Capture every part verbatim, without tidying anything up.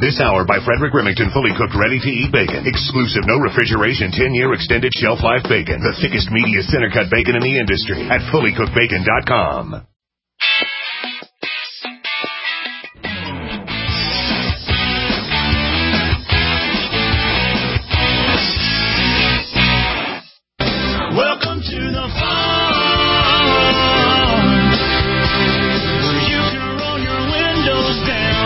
This hour by Frederick Remington, fully cooked, ready-to-eat bacon. Exclusive, no refrigeration, ten-year extended shelf life bacon. The thickest, meatiest, center-cut bacon in the industry at fully cooked bacon dot com. Welcome to the farm, where you can roll your windows down.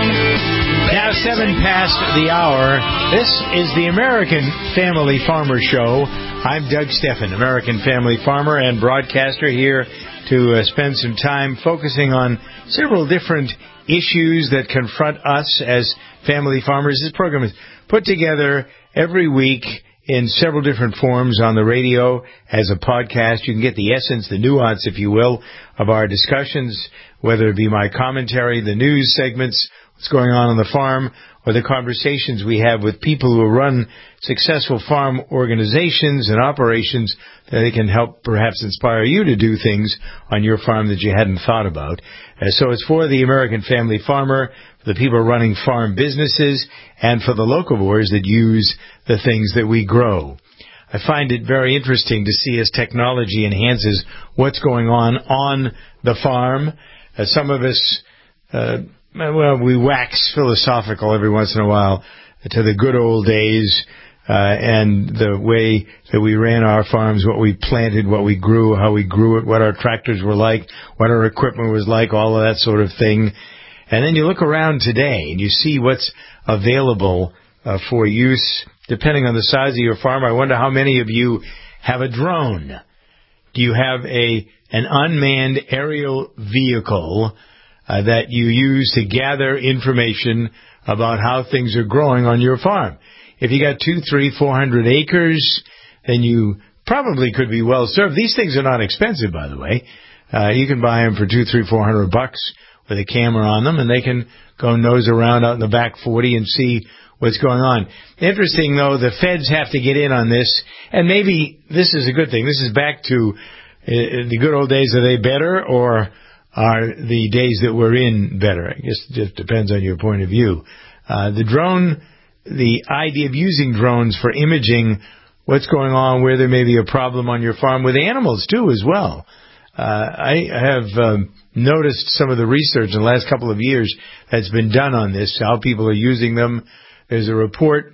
Now seven past the hour. This is the American Family Farmer Show. I'm Doug Steffen, American Family Farmer and broadcaster, here to uh, spend some time focusing on several different issues that confront us as family farmers. This program is put together every week in several different forms on the radio as a podcast. You can get the essence, the nuance, if you will, of our discussions, whether it be my commentary, the news segments, what's going on on the farm, or the conversations we have with people who run successful farm organizations and operations that they can help perhaps inspire you to do things on your farm that you hadn't thought about. Uh, so it's for the American family farmer, for the people running farm businesses, and for the locavores that use the things that we grow. I find it very interesting to see as technology enhances what's going on on the farm. Uh, some of us... Uh, Well, we wax philosophical every once in a while to the good old days uh, and the way that we ran our farms, what we planted, what we grew, how we grew it, what our tractors were like, what our equipment was like, all of that sort of thing. And then you look around today and you see what's available uh, for use depending on the size of your farm. I wonder how many of you have a drone. Do you have a an unmanned aerial vehicle Uh, that you use to gather information about how things are growing on your farm? If you got two, three, four hundred acres, then you probably could be well served. These things are not expensive, by the way. Uh, you can buy them for two, three, four hundred bucks with a camera on them, and they can go nose around out in the back forty and see what's going on. Interesting, though, the feds have to get in on this, and maybe this is a good thing. This is back to uh, the good old days. Are they better, or are the days that we're in better? I guess it just depends on your point of view. Uh, the drone, the idea of using drones for imaging what's going on, where there may be a problem on your farm, with animals too as well. Uh, I have um, noticed some of the research in the last couple of years that's been done on this, how people are using them. There's a report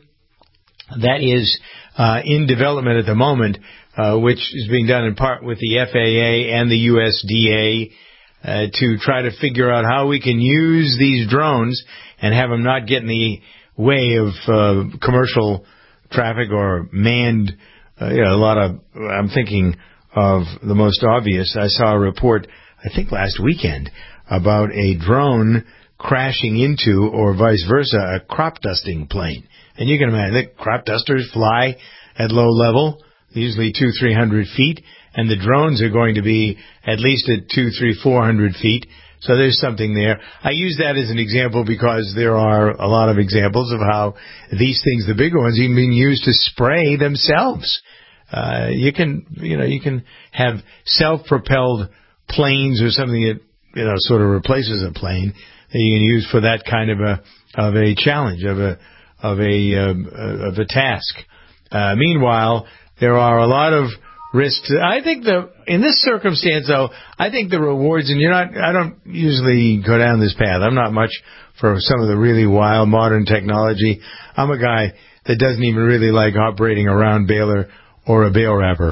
that is uh, in development at the moment, uh, which is being done in part with the F A A and the U S D A, Uh, to try to figure out how we can use these drones and have them not get in the way of uh, commercial traffic or manned, uh, you know, a lot of, I'm thinking of the most obvious. I saw a report, I think last weekend, about a drone crashing into, or vice versa, a crop dusting plane. And you can imagine that crop dusters fly at low level, usually two, three hundred feet. And the drones are going to be at least at two, three, four hundred feet. So there's something there. I use that as an example because there are a lot of examples of how these things, the bigger ones, even being used to spray themselves. Uh, you can, you know, you can have self-propelled planes or something that, you know, sort of replaces a plane that you can use for that kind of a of a challenge, of a of a uh, of a task. Uh, meanwhile, there are a lot of risks. I think the in this circumstance, though, I think the rewards, and you're not. I don't usually go down this path. I'm not much for some of the really wild modern technology. I'm a guy that doesn't even really like operating a round baler or a bale wrapper.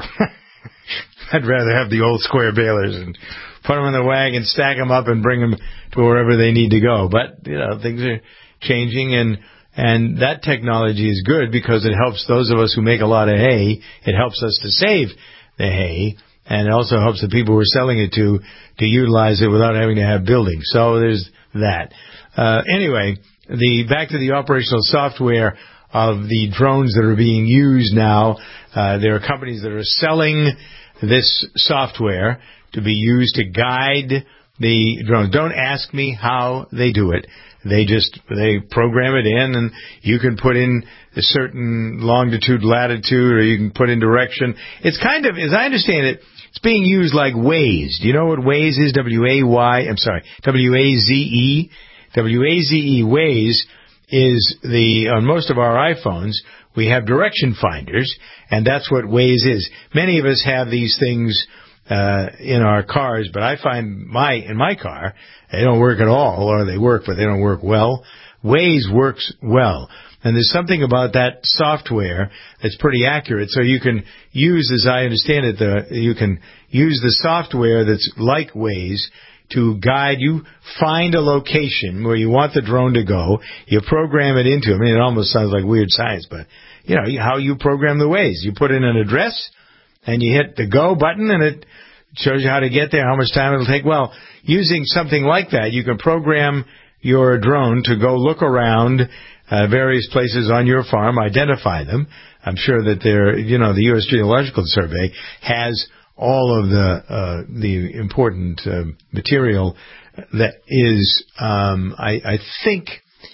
I'd rather have the old square balers and put them in the wagon, stack them up, and bring them to wherever they need to go. But you know, things are changing, and and that technology is good because it helps those of us who make a lot of hay. It helps us to save the hay, and it also helps the people we're selling it to to utilize it without having to have buildings. So there's that. Uh, anyway, the back to the operational software of the drones that are being used now. Uh, there are companies that are selling this software to be used to guide the drones. Don't ask me how they do it. They just, they program it in, and you can put in a certain longitude, latitude, or you can put in direction. It's kind of, as I understand it, it's being used like Waze. Do you know what Waze is? W A Y, I'm sorry, W A Z E. W A Z E, Waze is the, on most of our iPhones, we have direction finders, and that's what Waze is. Many of us have these things uh in our cars, but I find my in my car, they don't work at all, or they work, but they don't work well. Waze works well. And there's something about that software that's pretty accurate. So you can use, as I understand it, the you can use the software that's like Waze to guide you. Find a location where you want the drone to go. You program it into, I mean, it almost sounds like weird science, but, you know, how you program the Waze. You put in an address, and you hit the go button, and it shows you how to get there, how much time it'll take. Well, using something like that, you can program your drone to go look around uh, various places on your farm, identify them. I'm sure that there, you know, the U S Geological Survey has all of the uh, the important uh, material that is, um, I, I think,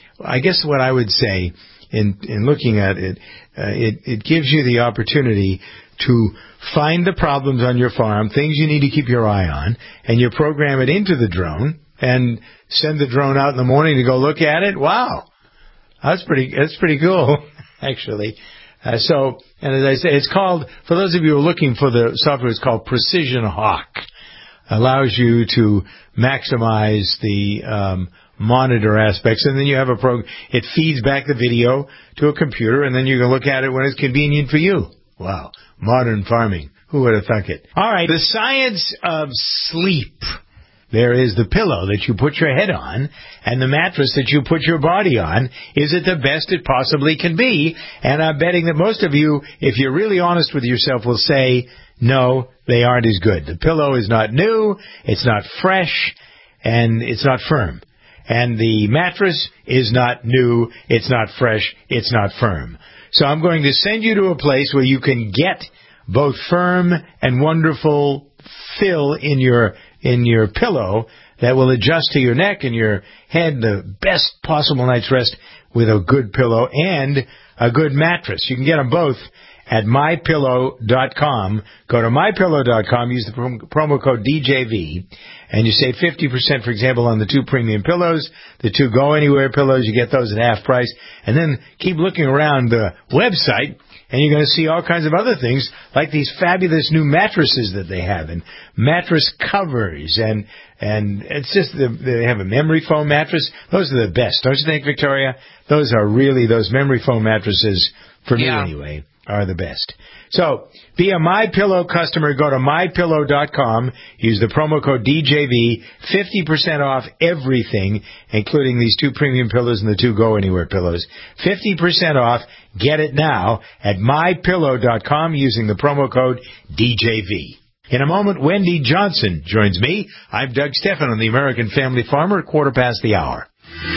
I guess what I would say in in looking at it, uh, it it gives you the opportunity to find the problems on your farm, things you need to keep your eye on, and you program it into the drone and send the drone out in the morning to go look at it. Wow. That's pretty, that's pretty cool, actually. Uh, so, and as I say, it's called, for those of you who are looking for the software, it's called Precision Hawk. Allows you to maximize the um, monitor aspects, and then you have a program. It feeds back the video to a computer, and then you can look at it when it's convenient for you. Wow. Modern farming. Who would have thunk it? All right. The science of sleep. There is the pillow that you put your head on, and the mattress that you put your body on. Is it the best it possibly can be? And I'm betting that most of you, if you're really honest with yourself, will say, no, they aren't as good. The pillow is not new, it's not fresh, and it's not firm. And the mattress is not new, it's not fresh, it's not firm. So I'm going to send you to a place where you can get both firm and wonderful fill in your in your pillow that will adjust to your neck and your head, the best possible night's rest with a good pillow and a good mattress. You can get them both at my pillow dot com. Go to my pillow dot com, use the prom- promo code D J V, and you save fifty percent, for example, on the two premium pillows, the two go-anywhere pillows. You get those at half price. And then keep looking around the website, and you're going to see all kinds of other things, like these fabulous new mattresses that they have, and mattress covers, and and it's just, the, they have a memory foam mattress. Those are the best, don't you think, Victoria? Those are really, those memory foam mattresses, for yeah. me anyway, are the best. So, be a MyPillow customer. Go to my pillow dot com. Use the promo code D J V. fifty percent off everything, including these two premium pillows and the two go-anywhere pillows. fifty percent off. Get it now at my pillow dot com using the promo code D J V. In a moment, Wendy Johnson joins me. I'm Doug Stephan on the American Family Farmer, quarter past the hour.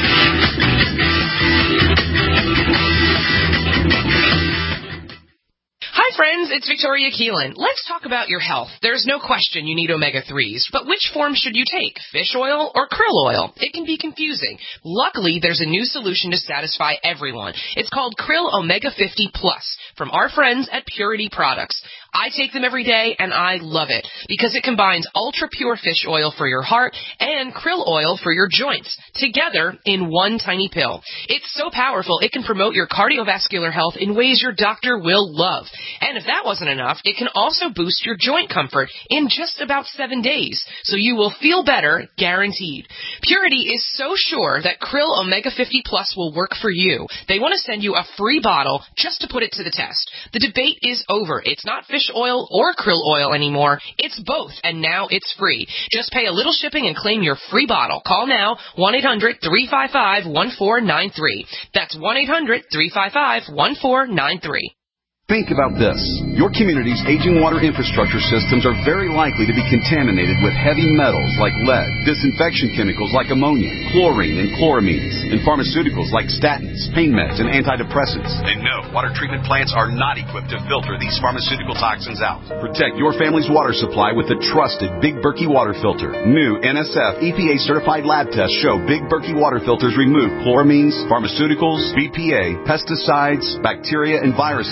Hi friends, it's Victoria Keelan. Let's talk about your health. There's no question you need omega threes, but which form should you take? Fish oil or krill oil? It can be confusing. Luckily, there's a new solution to satisfy everyone. It's called Krill Omega fifty Plus from our friends at Purity Products. I take them every day, and I love it because it combines ultra-pure fish oil for your heart and krill oil for your joints together in one tiny pill. It's so powerful, it can promote your cardiovascular health in ways your doctor will love. And if that wasn't enough, it can also boost your joint comfort in just about seven days, so you will feel better, guaranteed. Purity is so sure that Krill Omega fifty Plus will work for you. They want to send you a free bottle just to put it to the test. The debate is over. It's not fish oil or krill oil anymore. It's both, and now it's free. Just pay a little shipping and claim your free bottle. Call now, one eight hundred three five five one four nine three. That's one eight hundred three five five one four nine three. Think about this. Your community's aging water infrastructure systems are very likely to be contaminated with heavy metals like lead, disinfection chemicals like ammonia, chlorine and chloramines, and pharmaceuticals like statins, pain meds, and antidepressants. And no, water treatment plants are not equipped to filter these pharmaceutical toxins out. Protect your family's water supply with the trusted Big Berkey water filter. New N S F E P A-certified lab tests show Big Berkey water filters remove chloramines, pharmaceuticals, B P A, pesticides, bacteria, and viruses, all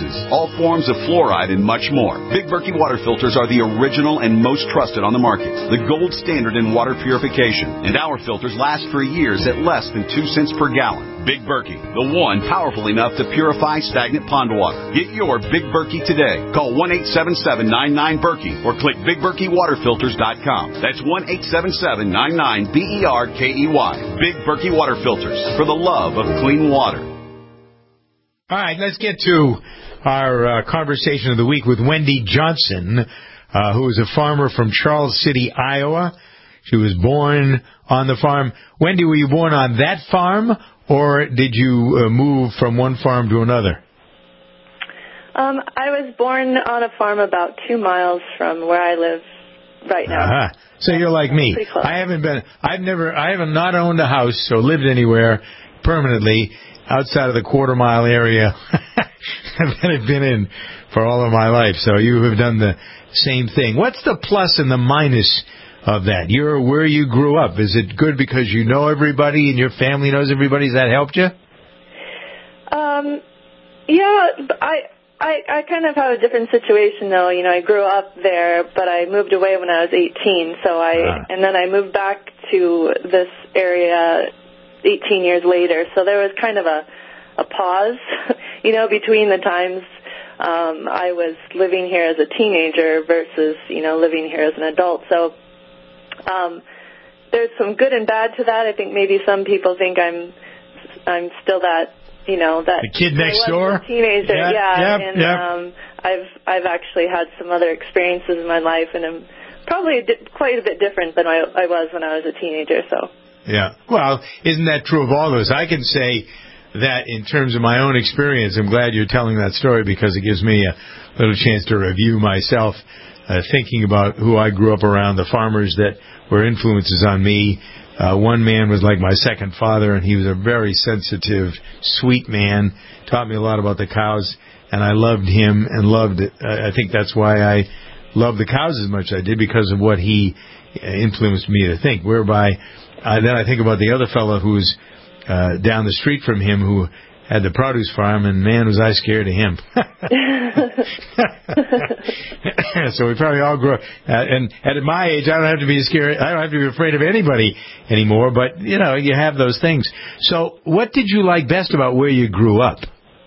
all forms of fluoride, and much more. Big Berkey water filters are the original and most trusted on the market, the gold standard in water purification, and our filters last for years at less than two cents per gallon. Big Berkey, the one powerful enough to purify stagnant pond water. Get your Big Berkey today. Call one eight seven seven, nine nine, Berkey or click big berkey water filters dot com. That's one eight seven seven, nine nine, B E R K E Y. Big Berkey Water Filters, for the love of clean water. All right, let's get to our uh, conversation of the week with Wendy Johnson, uh, who is a farmer from Charles City, Iowa. She was born on the farm. Wendy, were you born on that farm, or did you uh, move from one farm to another? Um, I was born on a farm about two miles from where I live right now. Uh-huh. So you're like me. I haven't been, I've never, I have not owned a house or lived anywhere permanently outside of the quarter mile area that I've been in for all of my life. So you have done the same thing. What's the plus and the minus of that? You're where you grew up. Is it good because you know everybody and your family knows everybody? Has that helped you? Um, yeah, I, I, I kind of have a different situation though. You know, I grew up there, but I moved away when I was eighteen. So I, ah. and then I moved back to this area eighteen years later. So there was kind of a, a pause, you know, between the times um, I was living here as a teenager versus, you know, living here as an adult. So um, there's some good and bad to that. I think maybe some people think I'm I'm still that, you know, that the kid next door, teenager. Yeah, yeah. Yep, and yep. Um, I've I've actually had some other experiences in my life, and I'm probably di- quite a bit different than I, I was when I was a teenager. So. Yeah. Well, isn't that true of all of us? I can say that in terms of my own experience. I'm glad you're telling that story because it gives me a little chance to review myself, uh, thinking about who I grew up around, the farmers that were influences on me. Uh, one man was like my second father, and he was a very sensitive, sweet man, taught me a lot about the cows, and I loved him and loved it. I think that's why I love the cows as much as I did, because of what he influenced me to think, whereby Uh, then I think about the other fellow who's uh, down the street from him who had the produce farm, and man, was I scared of him. So we probably all grew up. Uh, and, and at my age, I don't have to be scared. I don't have to be afraid of anybody anymore. But, you know, you have those things. So what did you like best about where you grew up?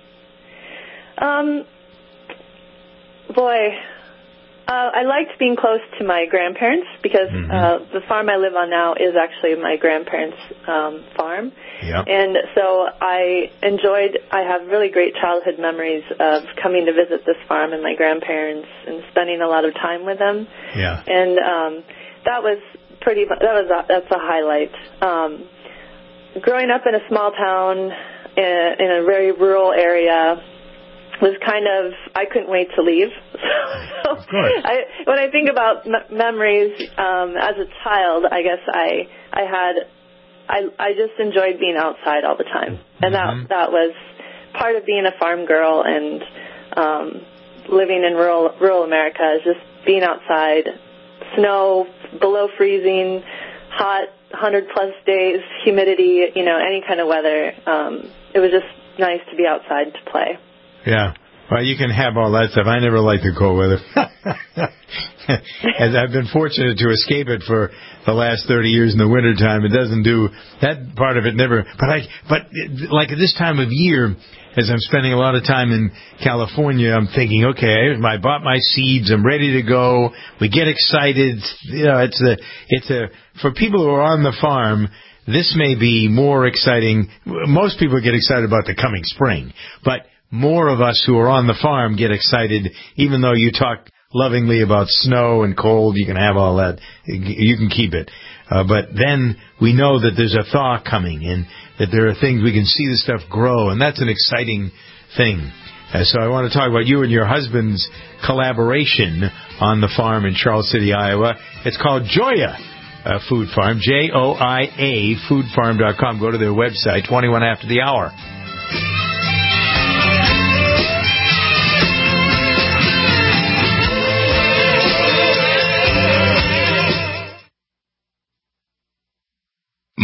Um, boy... Uh, I liked being close to my grandparents because mm-hmm. uh, the farm I live on now is actually my grandparents' um, farm. Yep. And so I enjoyed, I have really great childhood memories of coming to visit this farm and my grandparents and spending a lot of time with them. Yeah. And um, that was pretty, that was a, that's a highlight. Um, growing up in a small town in, in a very rural area was kind of, I couldn't wait to leave. So of course. I, when I think about m- memories um, as a child, I guess I I had, I I just enjoyed being outside all the time. And mm-hmm. that that was part of being a farm girl and um, living in rural rural America is just being outside, snow, below freezing, hot, one hundred plus days, humidity, you know, any kind of weather. Um, it was just nice to be outside to play. Yeah. Well, you can have all that stuff. I never liked the cold weather. And I've been fortunate to escape it for the last thirty years in the wintertime. It doesn't do that part of it never. But I, but like at this time of year, as I'm spending a lot of time in California, I'm thinking, okay, I bought my seeds. I'm ready to go. We get excited. You know, it's a, it's a, for people who are on the farm, this may be more exciting. Most people get excited about the coming spring, but more of us who are on the farm get excited, even though you talk lovingly about snow and cold. You can have all that. You can keep it. Uh, but then we know that there's a thaw coming and that there are things we can see the stuff grow, and that's an exciting thing. Uh, so I want to talk about you and your husband's collaboration on the farm in Charles City, Iowa. It's called Joia uh, Food Farm, J O I A, food farm dot com. Go to their website, twenty-one after the hour.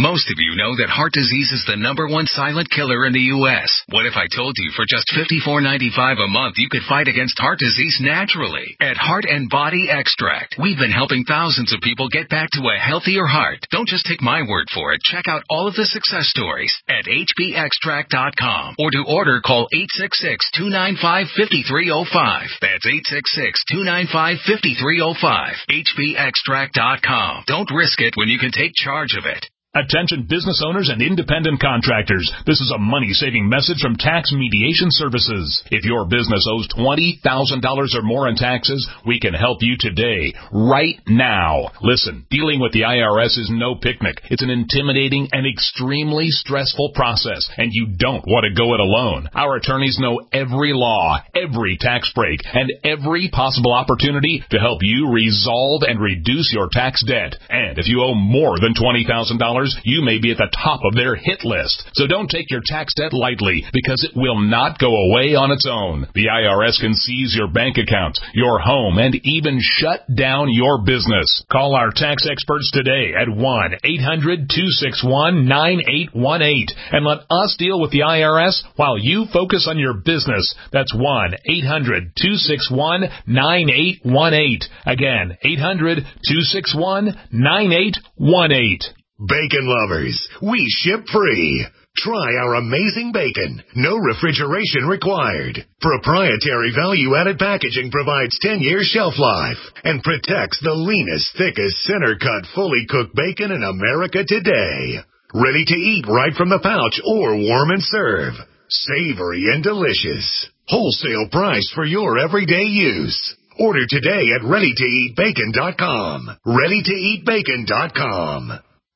Most of you know that heart disease is the number one silent killer in the U S What if I told you for just fifty-four ninety-five a month you could fight against heart disease naturally? At Heart and Body Extract, we've been helping thousands of people get back to a healthier heart. Don't just take my word for it. Check out all of the success stories at H B extract dot com, or to order, call eight six six, two nine five, five three zero five. That's eight six six, two nine five, five three zero five. H B extract dot com. Don't risk it when you can take charge of it. Attention business owners and independent contractors. This is a money-saving message from Tax Mediation Services. If your business owes twenty thousand dollars or more in taxes, we can help you today, right now. Listen, dealing with the I R S is no picnic. It's an intimidating and extremely stressful process, and you don't want to go it alone. Our attorneys know every law, every tax break, and every possible opportunity to help you resolve and reduce your tax debt. And if you owe more than twenty thousand dollars, you may be at the top of their hit list. So don't take your tax debt lightly, because it will not go away on its own. The I R S can seize your bank accounts, your home, and even shut down your business. Call our tax experts today at one eight hundred, two six one, nine eight one eight and let us deal with the I R S while you focus on your business. That's one eight hundred, two six one, nine eight one eight. Again, eight hundred, two six one, nine eight one eight. Bacon lovers, we ship free. Try our amazing bacon. No refrigeration required. Proprietary value-added packaging provides ten year shelf life and protects the leanest, thickest, center-cut, fully cooked bacon in America today. Ready to eat right from the pouch or warm and serve. Savory and delicious. Wholesale price for your everyday use. Order today at ready to eat bacon dot com. ready to eat bacon dot com.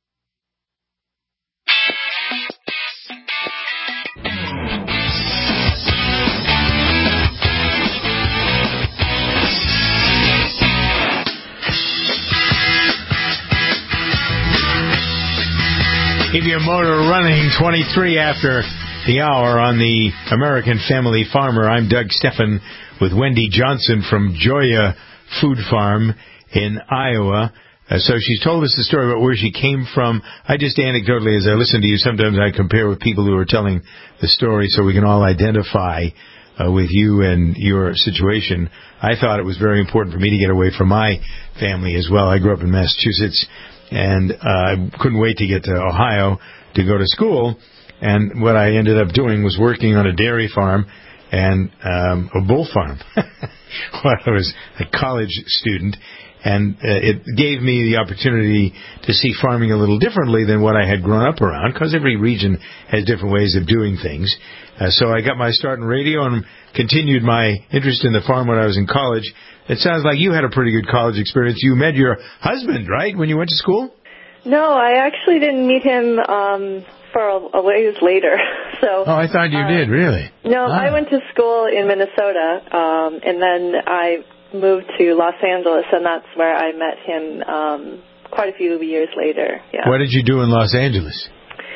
Keep your motor running. Twenty-three after the hour on the American Family Farmer. I'm Doug Steffen with Wendy Johnson from Joya Food Farm in Iowa. Uh, so she's told us the story about where she came from. I just anecdotally, as I listen to you, sometimes I compare with people who are telling the story so we can all identify uh, with you and your situation. I thought it was very important for me to get away from my family as well. I grew up in Massachusetts, and uh, I couldn't wait to get to Ohio to go to school. And what I ended up doing was working on a dairy farm and um, a bull farm when I was a college student. And uh, it gave me the opportunity to see farming a little differently than what I had grown up around, because every region has different ways of doing things. Uh, so I got my start in radio and continued my interest in the farm when I was in college. It sounds like you had a pretty good college experience. You met your husband, right, when you went to school? No, I actually didn't meet him um, for a, a ways later. So. Oh, I thought you uh, did, really? No, ah. I went to school in Minnesota, um, and then I moved to Los Angeles, and that's where I met him um, quite a few years later. Yeah. What did you do in Los Angeles?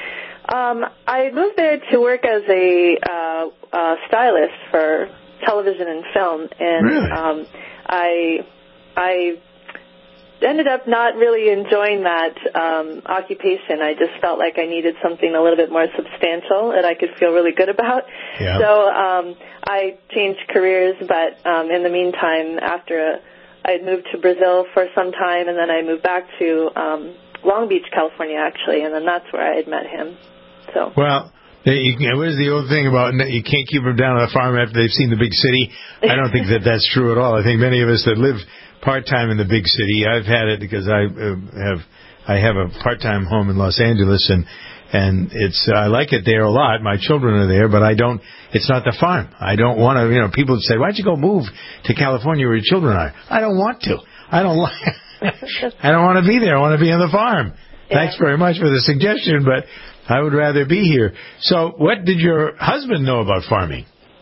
Um, I moved there to work as a uh, uh, stylist for television and film, and really? um, I I ended up not really enjoying that um, occupation. I just felt like I needed something a little bit more substantial that I could feel really good about. Yeah. So um, I changed careers, but um, in the meantime, after I had moved to Brazil for some time, and then I moved back to um, Long Beach, California, actually, and then that's where I had met him. So. Well, you, what is the old thing about you can't keep them down on the farm after they've seen the big city? I don't think that that's true at all. I think many of us that live part-time in the big city, I've had it because I uh, have I have a part-time home in Los Angeles, and and it's uh, I like it there a lot. My children are there, but I don't. It's not the farm. I don't want to. You know, people say, "Why don't you go move to California where your children are?" I don't want to. I don't like. I don't want to be there. I want to be on the farm. Yeah. Thanks very much for the suggestion, but I would rather be here. So, what did your husband know about farming?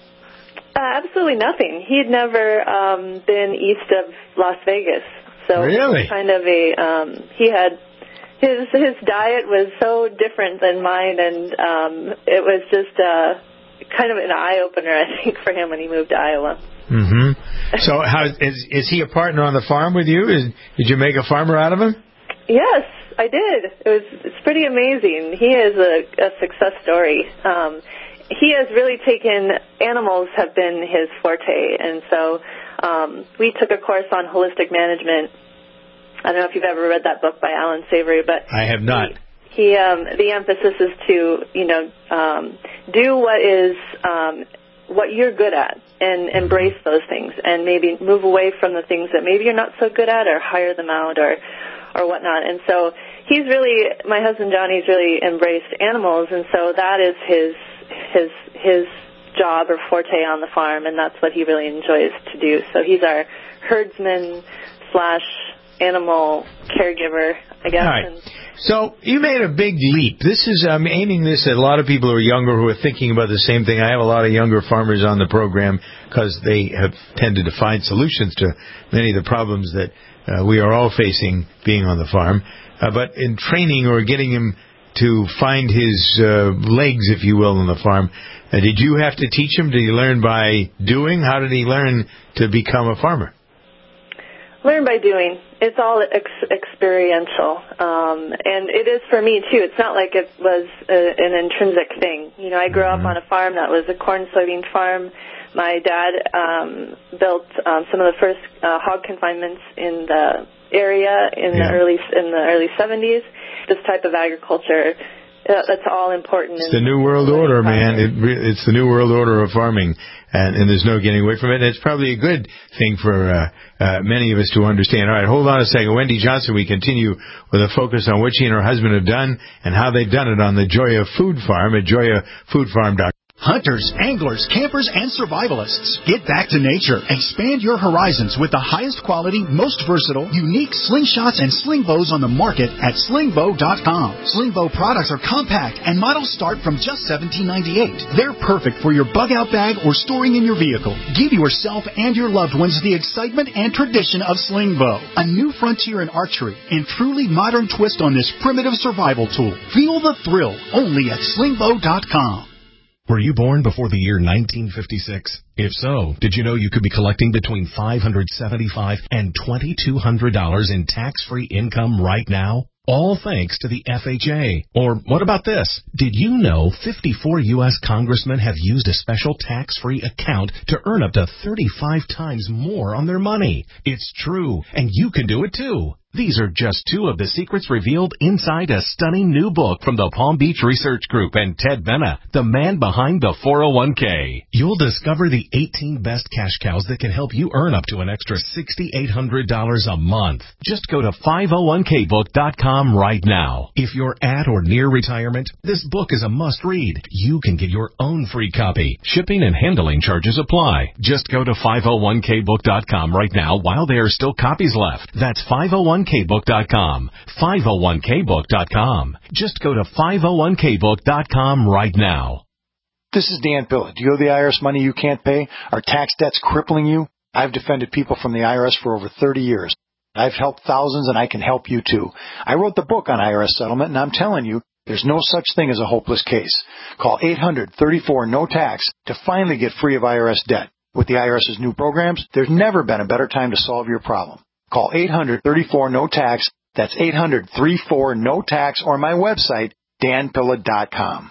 Uh, absolutely nothing. He had never um, been east of Las Vegas, so really? It was kind of a um, he had his his diet was so different than mine, and um, it was just uh, kind of an eye opener, I think, for him when he moved to Iowa. Mm-hmm. So, how is is he a partner on the farm with you? Is, did you make a farmer out of him? Yes. I did. It was. It's pretty amazing. He is a, a success story. Um, he has really taken, animals have been his forte, and so um, we took a course on holistic management. I don't know if you've ever read that book by Alan Savory, but I have not. He, he um, the emphasis is to, you know, um, do what is um, what you're good at and embrace those things, and maybe move away from the things that maybe you're not so good at, or hire them out, or or whatnot. And so he's really, my husband Johnny's really embraced animals, and so that is his his his job or forte on the farm, and that's what he really enjoys to do. So he's our herdsman slash animal caregiver, I guess. All right. And so you made a big leap. This is, I'm aiming this at a lot of people who are younger who are thinking about the same thing. I have a lot of younger farmers on the program because they have tended to find solutions to many of the problems that uh, we are all facing being on the farm. Uh, but in training or getting him to find his uh, legs, if you will, on the farm, uh, did you have to teach him? Did he learn by doing? How did he learn to become a farmer? Learn by doing. It's all ex- experiential, um, and it is for me too. It's not like it was a, an intrinsic thing. You know, I grew up on a farm that was a corn soybean farm. My dad um, built um, some of the first uh, hog confinements in the area in yeah. the early in the early seventies. This type of agriculture, uh, that's all important. It's the new world order, man. It re- it's the new world order of farming, and, and there's no getting away from it. And it's probably a good thing for uh, uh, many of us to understand. All right, hold on a second. Wendy Johnson, we continue with a focus on what she and her husband have done and how they've done it on the Joya Food Farm at joya food farm dot com. Hunters, anglers, campers, and survivalists. Get back to nature. Expand your horizons with the highest quality, most versatile, unique slingshots and sling bows on the market at sling bow dot com. Sling bow products are compact and models start from just seventeen ninety-eight. They're perfect for your bug out bag or storing in your vehicle. Give yourself and your loved ones the excitement and tradition of sling bow. A new frontier in archery and truly modern twist on this primitive survival tool. Feel the thrill only at sling bow dot com. Were you born before the year nineteen fifty-six? If so, did you know you could be collecting between five hundred seventy-five dollars and two thousand two hundred dollars in tax-free income right now? All thanks to the F H A. Or what about this? Did you know fifty-four U S congressmen have used a special tax-free account to earn up to thirty-five times more on their money? It's true, and you can do it too. These are just two of the secrets revealed inside a stunning new book from the Palm Beach Research Group and Ted Benna, the man behind the four oh one k. You'll discover the eighteen best cash cows that can help you earn up to an extra six thousand eight hundred dollars a month. Just go to five oh one k book dot com right now. If you're at or near retirement, this book is a must-read. You can get your own free copy. Shipping and handling charges apply. Just go to five oh one k book dot com right now while there are still copies left. That's five oh one k book dot com. five oh one k book dot com. Just go to five oh one k book dot com right now. This is Dan Pilla. Do you owe the I R S money you can't pay? Are tax debts crippling you? I've defended people from the I R S for over thirty years. I've helped thousands, and I can help you too. I wrote the book on I R S settlement, and I'm telling you, there's no such thing as a hopeless case. Call eight hundred thirty-four no tax to finally get free of I R S debt. With the IRS's new programs, there's never been a better time to solve your problem. Call eight hundred thirty-four no tax. That's eight hundred thirty-four no tax, or my website, dan pilla dot com.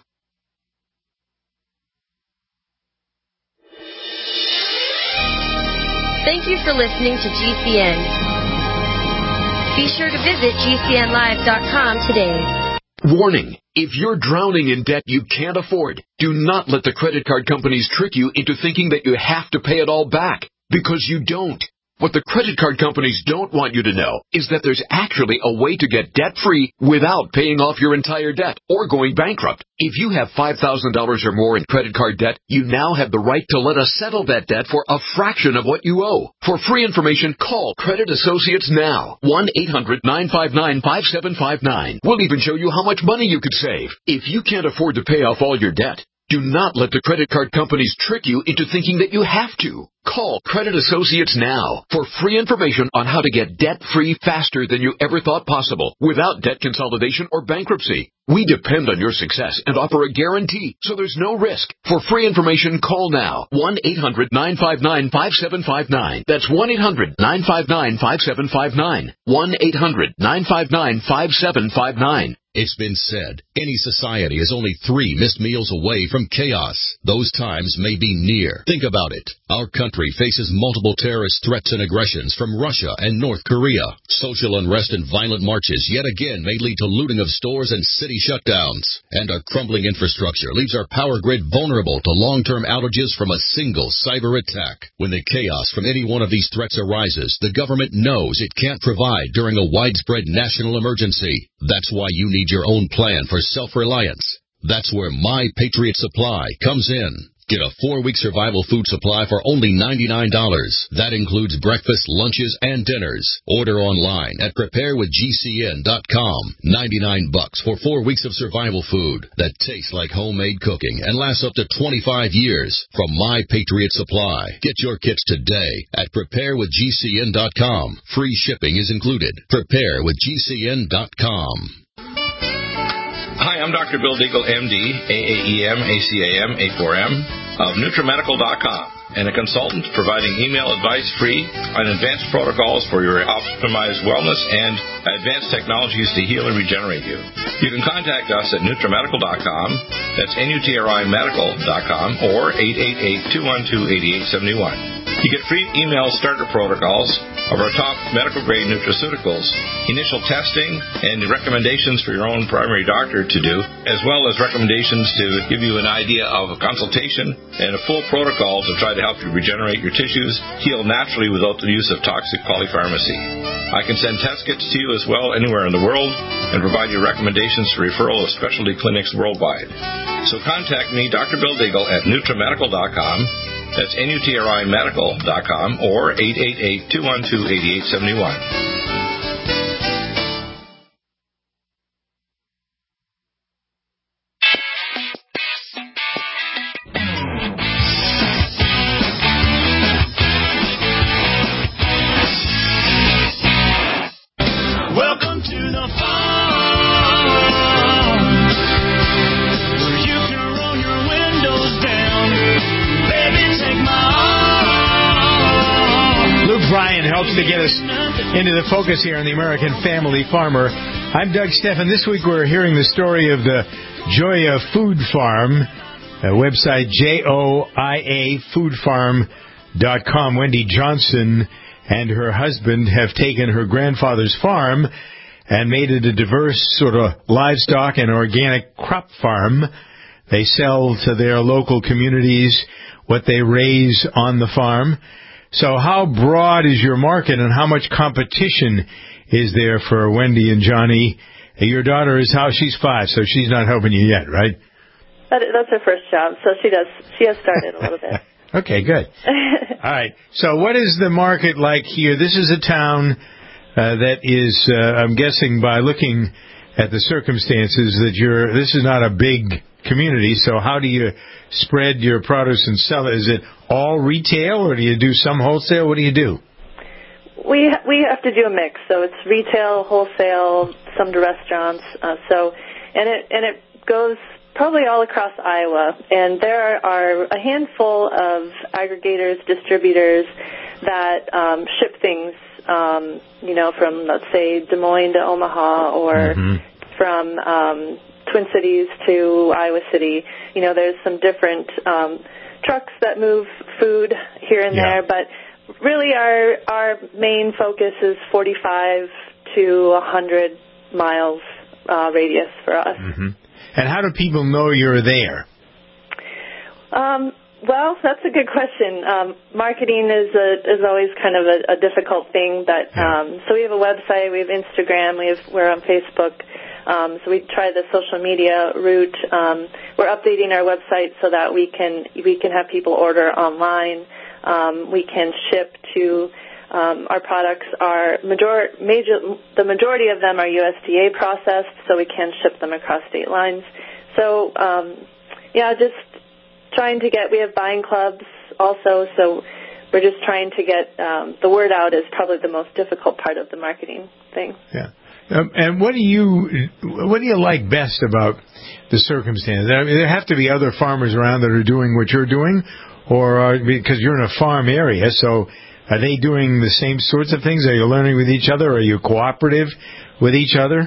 Thank you for listening to G C N. Be sure to visit G C N live dot com today. Warning. If you're drowning in debt you can't afford, do not let the credit card companies trick you into thinking that you have to pay it all back, because you don't. What the credit card companies don't want you to know is that there's actually a way to get debt-free without paying off your entire debt or going bankrupt. If you have five thousand dollars or more in credit card debt, you now have the right to let us settle that debt for a fraction of what you owe. For free information, call Credit Associates now. one eight hundred nine five nine five seven five nine. We'll even show you how much money you could save. If you can't afford to pay off all your debt, Do not let the credit card companies trick you into thinking that you have to. Call Credit Associates now for free information on how to get debt-free faster than you ever thought possible without debt consolidation or bankruptcy. We depend on your success and offer a guarantee, so there's no risk. For free information, call now. one eight hundred nine five nine five seven five nine. That's one eight hundred nine five nine five seven five nine. one eight hundred nine five nine five seven five nine. It's been said, any society is only three missed meals away from chaos. Those times may be near. Think about it. Our country faces multiple terrorist threats and aggressions from Russia and North Korea. Social unrest and violent marches yet again may lead to looting of stores and city shutdowns. And our crumbling infrastructure leaves our power grid vulnerable to long-term outages from a single cyber attack. When the chaos from any one of these threats arises, the government knows it can't provide during a widespread national emergency. That's why you need your own plan for self-reliance. That's where My Patriot Supply comes in. Get a four-week survival food supply for only ninety-nine dollars. That includes breakfast, lunches, and dinners. Order online at prepare with G C N dot com. ninety-nine bucks for four weeks of survival food that tastes like homemade cooking and lasts up to twenty-five years from My Patriot Supply. Get your kits today at prepare with G C N dot com. Free shipping is included. prepare with G C N dot com. Hi, I'm Doctor Bill Deagle, M D, A A E M, A C A M, A four M, of NutriMedical dot com, and a consultant providing email advice free on advanced protocols for your optimized wellness and advanced technologies to heal and regenerate you. You can contact us at NutriMedical dot com, that's N U T R I Medical dot com, or eight eight eight, two one two, eight eight seven one. You get free email starter protocols of our top medical-grade nutraceuticals, initial testing, and recommendations for your own primary doctor to do, as well as recommendations to give you an idea of a consultation and a full protocol to try to help you regenerate your tissues, heal naturally without the use of toxic polypharmacy. I can send test kits to you as well anywhere in the world and provide you recommendations for referral of specialty clinics worldwide. So contact me, Doctor Bill Deagle, at NutriMedical dot com. That's N U T R I Medical dot com or eight eight eight, two one two, eight eight seven one. Welcome to the farm, where you can roll your windows down. Baby, take my arm. Luke Bryan helps to get us into the focus here on the American Family Farmer. I'm Doug Steffen. This week we're hearing the story of the Joia Food Farm, uh, website J O I A food farm dot com. Wendy Johnson and her husband have taken her grandfather's farm and made it a diverse sort of livestock and organic crop farm. They sell to their local communities what they raise on the farm. So how broad is your market and how much competition is there for Wendy and Johnny? Your daughter is how she's five, so she's not helping you yet, right? That, that's her first job, so she does. She has started a little bit. Okay, good. All right. So what is the market like here? This is a town uh, that is, uh, I'm guessing by looking at the circumstances, that you're, this is not a big community, so how do you spread your produce and sell it? Is it all retail, or do you do some wholesale? What do you do? We we have to do a mix, so it's retail, wholesale, some to restaurants. Uh, so, and it and it goes probably all across Iowa. And there are a handful of aggregators, distributors that um, ship things, um, you know, from let's say Des Moines to Omaha, or mm-hmm. from um, Twin Cities to Iowa City. You know, there's some different um, trucks that move food here and yeah. there, but really our our main focus is forty-five to one hundred miles uh, radius for us. Mm-hmm. And how do people know you're there? Um, well, that's a good question. Um, marketing is a, is always kind of a, a difficult thing. But yeah. um, so we have a website, we have Instagram, we have we're on Facebook. Um, so we try the social media route. Um, we're updating our website so that we can we can have people order online. Um, we can ship to um, our products are major, major the majority of them are U S D A processed, so we can ship them across state lines. So um, yeah, just trying to get, we have buying clubs also, so we're just trying to get um, the word out is probably the most difficult part of the marketing thing. Yeah. Um, and what do you what do you like best about the circumstances? I mean, there have to be other farmers around that are doing what you're doing, or are, because you're in a farm area, so are they doing the same sorts of things? Are you learning with each other? Are you cooperative with each other?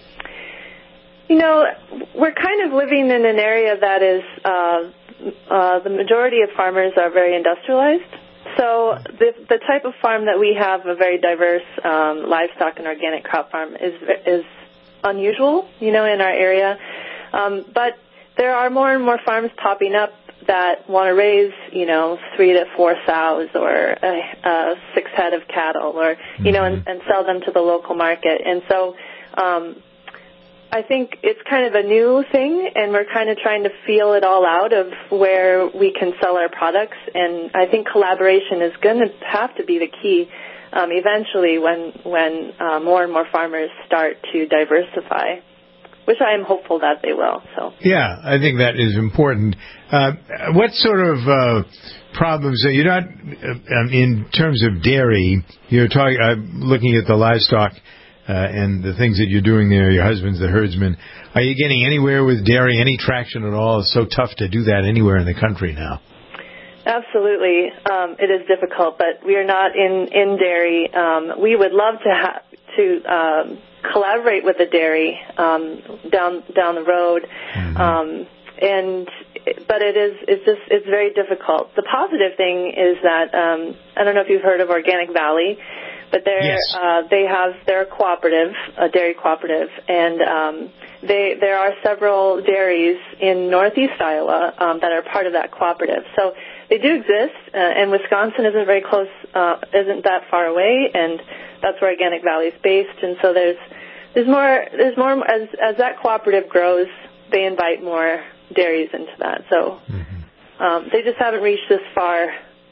You know, we're kind of living in an area that is, uh, uh, the majority of farmers are very industrialized. So the the type of farm that we have, a very diverse um, livestock and organic crop farm, is is unusual, you know, in our area. Um, but there are more and more farms popping up that want to raise, you know, three to four sows or a, a six head of cattle, or you know, and, and sell them to the local market. And so um, I think it's kind of a new thing, and we're kind of trying to feel it all out of where we can sell our products. And I think collaboration is going to have to be the key um, eventually when when uh, more and more farmers start to diversify, which I am hopeful that they will. So yeah, I think that is important. Uh, what sort of uh, problems are you're not uh, in terms of dairy? You're talking. I'm looking at the livestock. Uh, and the things that you're doing there, your husband's the herdsman. Are you getting anywhere with dairy, any traction at all? It's so tough to do that anywhere in the country now. Absolutely. Um, it is difficult, but we are not in, in dairy. Um, we would love to ha- to um, collaborate with the dairy um, down down the road. Mm-hmm. Um, and but it is it's just it's very difficult. The positive thing is that um, I don't know if you've heard of Organic Valley. But they're, yes. uh, they have their cooperative, a dairy cooperative, and um, they there are several dairies in northeast Iowa um, that are part of that cooperative. So they do exist, uh, and Wisconsin isn't very close, uh, isn't that far away, and that's where Organic Valley is based. And so there's there's more there's more as as that cooperative grows, they invite more dairies into that. So mm-hmm. um, they just haven't reached this far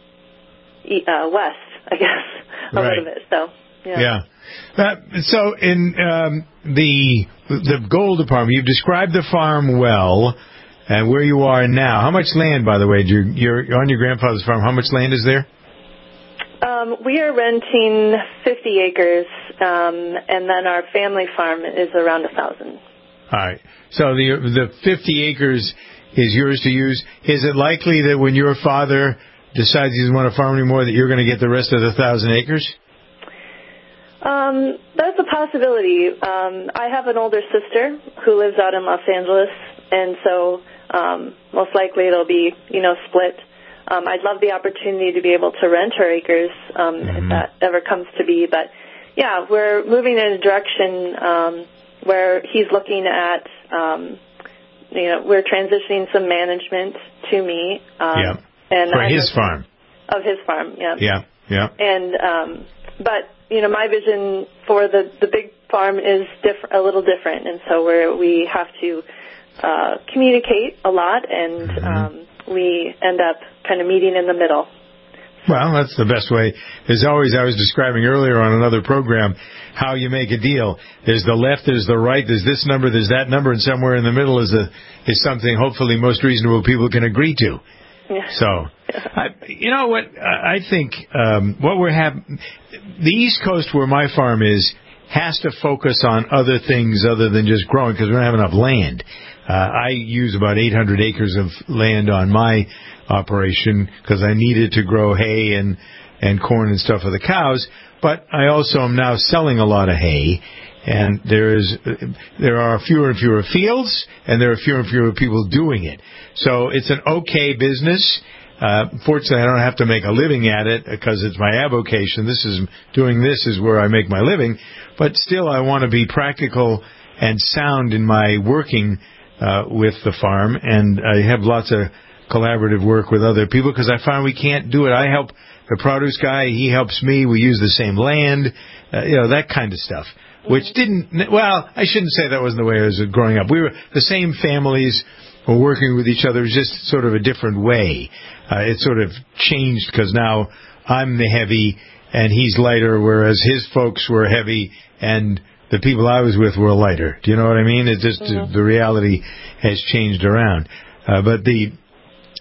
uh, west. I guess, a right. little bit. So, yeah. Yeah. Uh, so, in um, the the gold department, you've described the farm well, and where you are now. How much land, by the way, do you, you're on your grandfather's farm? How much land is there? Um, we are renting fifty acres, um, and then our family farm is around a thousand. All right. So the the fifty acres is yours to use. Is it likely that when your father decides he doesn't want to farm anymore, that you're going to get the rest of the thousand acres? Um, that's a possibility. Um, I have an older sister who lives out in Los Angeles, and so um, most likely it'll be, you know, split. Um, I'd love the opportunity to be able to rent her acres um, mm-hmm. if that ever comes to be. But, yeah, we're moving in a direction um, where he's looking at, um, you know, we're transitioning some management to me. Um, yeah. And For his farm. Of his farm, yeah. Yeah, yeah. And, um, but, you know, my vision for the, the big farm is diff- a little different. And so we're, we have to uh, communicate a lot, and mm-hmm. um, we end up kind of meeting in the middle. Well, that's the best way. There's always, I was describing earlier on another program, how you make a deal. There's the left, there's the right, there's this number, there's that number, and somewhere in the middle is a is something hopefully most reasonable people can agree to. Yeah. So, I, you know what, I think um, what we're having, the East Coast where my farm is, has to focus on other things other than just growing because we don't have enough land. Uh, I use about eight hundred acres of land on my operation because I needed to grow hay and, and corn and stuff for the cows, but I also am now selling a lot of hay. And there is, there are fewer and fewer fields, and there are fewer and fewer people doing it. So it's an okay business. Uh, fortunately, I don't have to make a living at it because it's my avocation. This is doing this is where I make my living. But still, I want to be practical and sound in my working uh, with the farm, and I have lots of collaborative work with other people because I find we can't do it. I help the produce guy; he helps me. We use the same land, uh, you know, that kind of stuff. Which didn't, well, I shouldn't say that wasn't the way I was growing up. We were, the same families were working with each other, it was just sort of a different way. Uh, it sort of changed because now I'm the heavy and he's lighter, whereas his folks were heavy and the people I was with were lighter. Do you know what I mean? It just, mm-hmm. the reality has changed around. Uh, but the,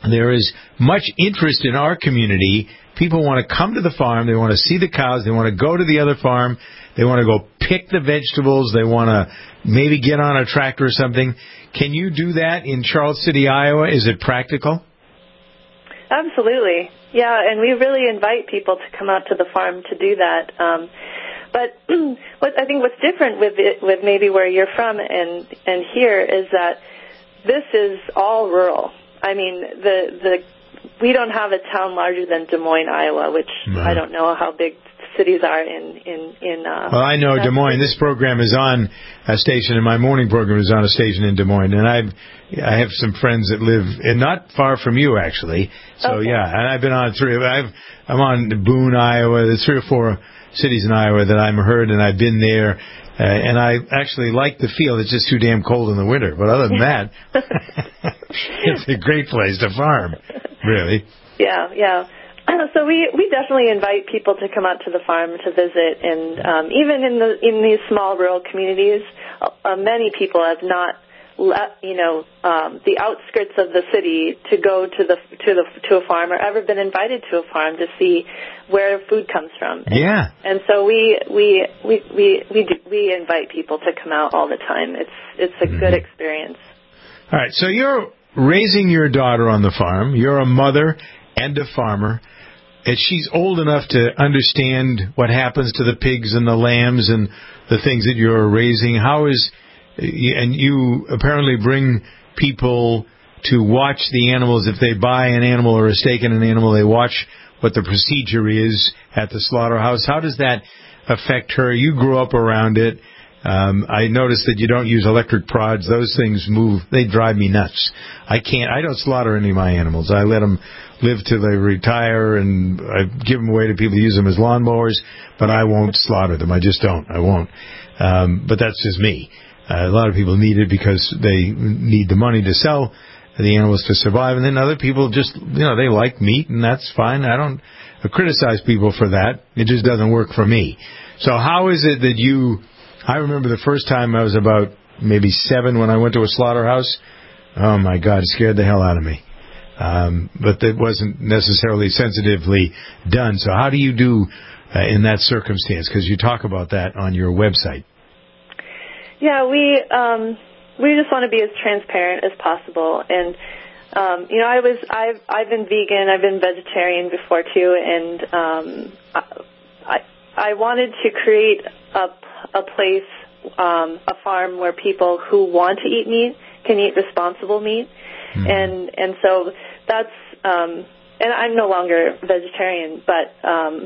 there is much interest in our community. People want to come to the farm. They want to see the cows. They want to go to the other farm. They want to go pick the vegetables. They want to maybe get on a tractor or something. Can you do that in Charles City, Iowa? Is it practical? Absolutely. Yeah, and we really invite people to come out to the farm to do that. Um, but what I think what's different with it, with maybe where you're from and and here is that this is all rural. I mean, the the we don't have a town larger than Des Moines, Iowa, which right. I don't know how big cities are in in in. Uh, well, I know Des Moines. This program is on a station, and my morning program is on a station in Des Moines, and I've I have some friends that live and not far from you actually. So okay. yeah, and I've been on three. I've I'm on Boone, Iowa. There's three or four cities in Iowa that I'm heard, and I've been there. Uh, and I actually like the field. It's just too damn cold in the winter. But other than that, it's a great place to farm, really. Yeah, yeah. So we, we definitely invite people to come out to the farm to visit. And um, even in the in these small rural communities, uh, many people have not left, you know, um, the outskirts of the city to go to the to the to a farm or ever been invited to a farm to see where food comes from. And, yeah. And so we we we we we, do, we invite people to come out all the time. It's it's a mm-hmm. good experience. All right. So you're raising your daughter on the farm. You're a mother and a farmer. And she's old enough to understand what happens to the pigs and the lambs and the things that you're raising. How is and you apparently bring people to watch the animals. If they buy an animal or a stake in an animal, they watch what the procedure is at the slaughterhouse. How does that affect her? You grew up around it. Um, I noticed that you don't use electric prods. Those things move. They drive me nuts. I can't. I don't slaughter any of my animals. I let them live till they retire, and I give them away to people who use them as lawnmowers, but I won't slaughter them. I just don't. I won't. Um, but that's just me. Uh, a lot of people need it because they need the money to sell the animals to survive, and then other people just, you know, they like meat, and that's fine. I don't criticize people for that. It just doesn't work for me. So how is it that you... I remember the first time I was about maybe seven when I went to a slaughterhouse. Oh, my God, it scared the hell out of me. Um, but it wasn't necessarily sensitively done. So how do you do uh, in that circumstance? Because you talk about that on your website. Yeah, we um, we just want to be as transparent as possible. And, um, you know, I was, I've, I've been vegan, I've been vegetarian before, too, and um, I, I wanted to create a a place, um, a farm where people who want to eat meat can eat responsible meat. Mm. And and so that's, um, and I'm no longer vegetarian, but um,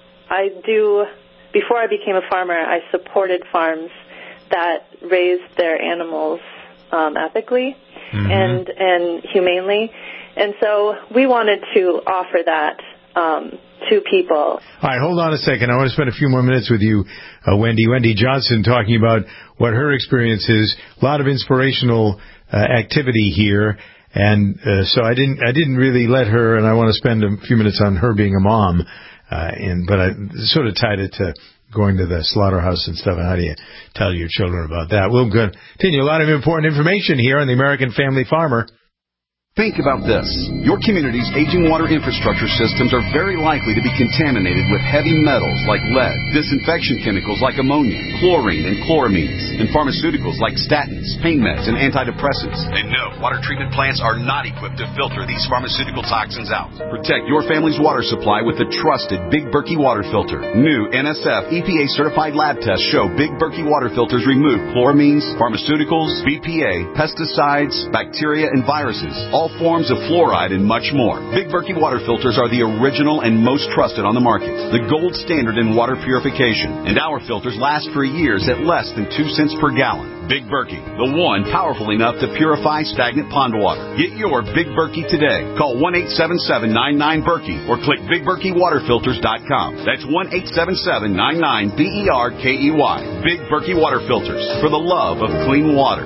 I do, before I became a farmer, I supported farms that raised their animals um, ethically mm-hmm. and, and humanely. And so we wanted to offer that um to people. All right, hold on a second. I want to spend a few more minutes with you, uh, Wendy. Wendy Johnson, talking about what her experience is. A lot of inspirational uh, activity here, and uh, so I didn't I didn't really let her, and I want to spend a few minutes on her being a mom, uh, and but I sort of tied it to going to the slaughterhouse and stuff. And how do you tell your children about that? We'll continue. A lot of important information here on the American Family Farmer. Think about this. Your community's aging water infrastructure systems are very likely to be contaminated with heavy metals like lead, disinfection chemicals like ammonia, chlorine and chloramines, and pharmaceuticals like statins, pain meds, and antidepressants. And no, water treatment plants are not equipped to filter these pharmaceutical toxins out. Protect your family's water supply with the trusted Big Berkey water filter. New N S F E P A-certified lab tests show Big Berkey water filters remove chloramines, pharmaceuticals, B P A, pesticides, bacteria, and viruses, all forms of fluoride, and much more. Big Berkey water filters are the original and most trusted on the market, the gold standard in water purification, and our filters last for years at less than two cents per gallon. Big Berkey, the one powerful enough to purify stagnant pond water. Get your Big Berkey today. Call one eight seven seven, nine nine, Berkey or click big berkey water filters dot com. That's one eight seven seven, nine nine, B E R K E Y. Big Berkey water filters, for the love of clean water.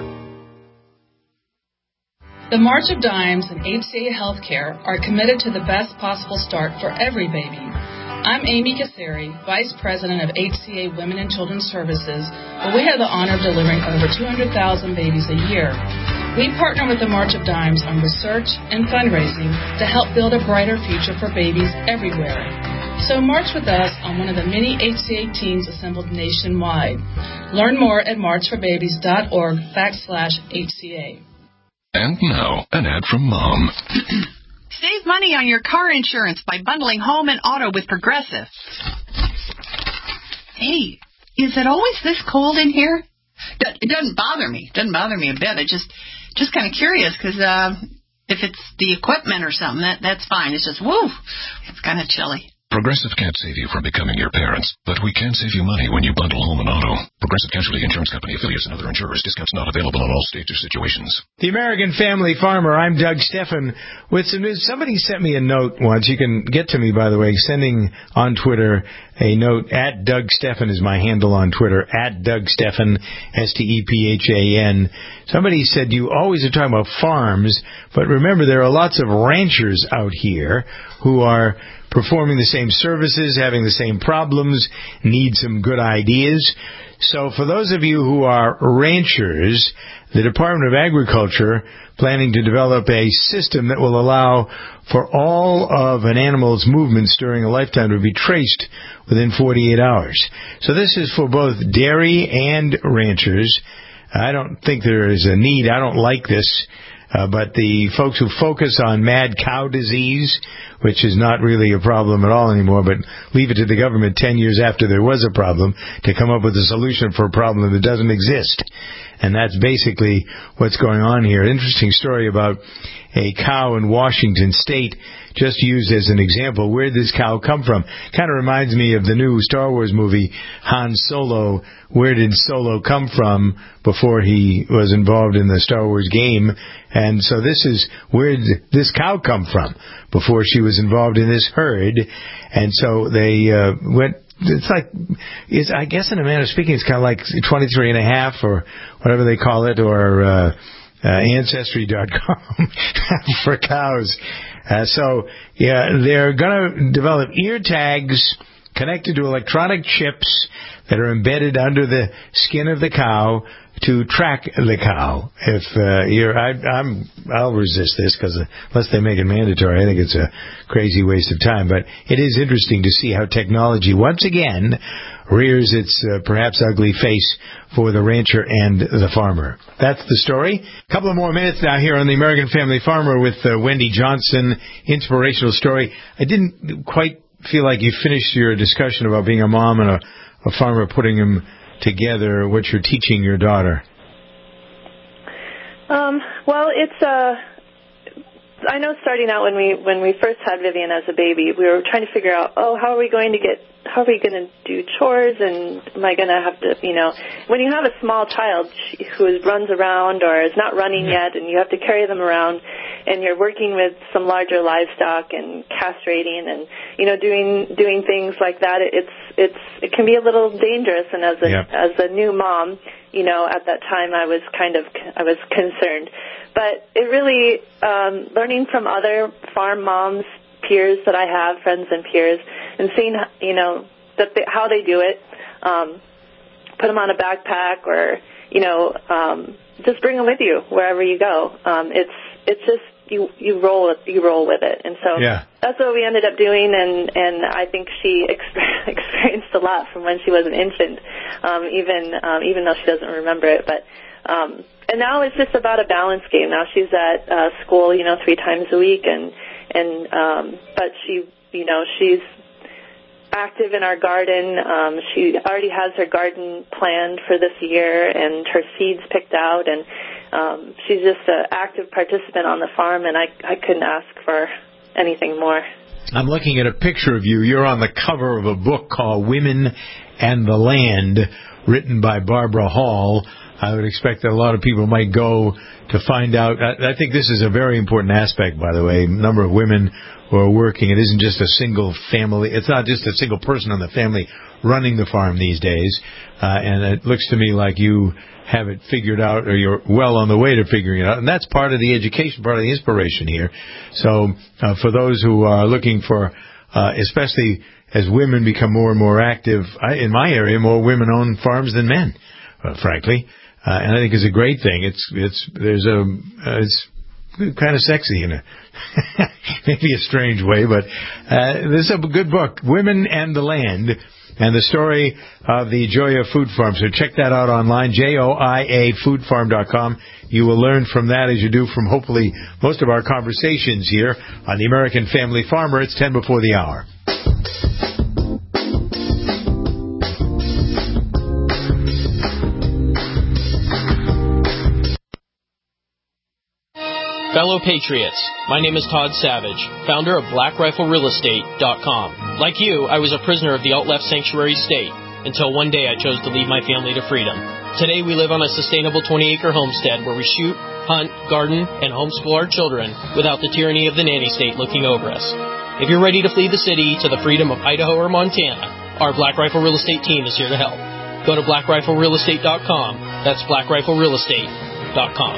The March of Dimes and H C A Healthcare are committed to the best possible start for every baby. I'm Amy Casseri, Vice President of H C A Women and Children's Services, where we have the honor of delivering over two hundred thousand babies a year. We partner with the March of Dimes on research and fundraising to help build a brighter future for babies everywhere. So march with us on one of the many H C A teams assembled nationwide. Learn more at marchforbabies.org backslash HCA. And now, an ad from Mom. Save money on your car insurance by bundling home and auto with Progressive. Hey, is it always this cold in here? It doesn't bother me. It doesn't bother me a bit. It just... Just kind of curious, because uh, if it's the equipment or something, that that's fine. It's just, woo, it's kind of chilly. Progressive can't save you from becoming your parents, but we can save you money when you bundle home and auto. Progressive Casualty Insurance Company, affiliates, and other insurers. Discounts not available in all states or situations. The American Family Farmer. I'm Doug Steffen with some news. Somebody sent me a note once. You can get to me, by the way, sending on Twitter a note. At Doug Steffen is my handle on Twitter. At Doug Steffen, S T E P H A N. Somebody said you always are talking about farms, but remember there are lots of ranchers out here who are performing the same services, having the same problems, need some good ideas. So for those of you who are ranchers, the Department of Agriculture planning to develop a system that will allow for all of an animal's movements during a lifetime to be traced within forty-eight hours. So this is for both dairy and ranchers. I don't think there is a need. I don't like this. Uh, but the folks who focus on mad cow disease, which is not really a problem at all anymore, but leave it to the government ten years after there was a problem to come up with a solution for a problem that doesn't exist. And that's basically what's going on here. Interesting story about a cow in Washington State, just used as an example. Where did this cow come from? Kind of reminds me of the new Star Wars movie, Han Solo. Where did Solo come from before he was involved in the Star Wars game? And so this is, where did this cow come from before she was involved in this herd? And so they uh, went, it's like, it's, I guess in a manner of speaking, it's kind of like twenty-three and a half or whatever they call it, or uh, uh, Ancestry dot com for cows. Uh, so, yeah, they're going to develop ear tags connected to electronic chips that are embedded under the skin of the cow to track the cow. If uh, you're, I, I'm, I'll resist this because unless they make it mandatory, I think it's a crazy waste of time. But it is interesting to see how technology once again rears its uh, perhaps ugly face for the rancher and the farmer. That's the story. A couple of more minutes now here on the American Family Farmer with uh, Wendy Johnson. Inspirational story. I didn't quite feel like you finished your discussion about being a mom and a, a farmer, putting them together, what you're teaching your daughter. Um, well, it's uh, I know starting out when we when we first had Vivian as a baby, we were trying to figure out, oh, how are we going to get, how are we going to do chores, and am I going to have to, you know, when you have a small child who is, runs around or is not running yet, and you have to carry them around, and you're working with some larger livestock and castrating and, you know, doing doing things like that, it's it's it can be a little dangerous. And as a yeah. as a new mom, you know, at that time I was kind of I was concerned. But it really, um, learning from other farm moms, peers that I have, friends and peers, and seeing, you know, that they, how they do it, um, put them on a backpack or, you know, um, just bring them with you wherever you go. Um, it's it's just you you roll with, you roll with it, and so yeah. that's what we ended up doing. And, and I think she exper- experienced a lot from when she was an infant, um, even um, even though she doesn't remember it, but. Um, and now it's just about a balance game. Now she's at uh, school, you know, three times a week, and and um, but she, you know, she's active in our garden. Um, she already has her garden planned for this year and her seeds picked out, and um, she's just an active participant on the farm. And I I couldn't ask for anything more. I'm looking at a picture of you. You're on the cover of a book called Women and the Land, written by Barbara Hall. I would expect that a lot of people might go to find out. I, I think this is a very important aspect, by the way. A number of women who are working. It isn't just a single family. It's not just a single person on the family running the farm these days. Uh, and it looks to me like you have it figured out, or you're well on the way to figuring it out. And that's part of the education, part of the inspiration here. So uh, for those who are looking for, uh, especially as women become more and more active, I, in my area, more women own farms than men, uh, frankly. uh, and I think it's a great thing. It's it's there's a uh, it's kind of sexy in a maybe a strange way, but uh, this is a good book, Women and the Land, and the story of the Joia Food Farm. So check that out online, J O I A food farm dot com. You will learn from that as you do from hopefully most of our conversations here on the American Family Farmer. It's ten before the hour. Fellow Patriots, my name is Todd Savage, founder of Black Rifle Real Estate dot com. Like you, I was a prisoner of the alt-left sanctuary state until one day I chose to lead my family to freedom. Today we live on a sustainable twenty-acre homestead where we shoot, hunt, garden, and homeschool our children without the tyranny of the nanny state looking over us. If you're ready to flee the city to the freedom of Idaho or Montana, our Black Rifle Real Estate team is here to help. Go to Black Rifle Real Estate dot com. That's Black Rifle Real Estate dot com.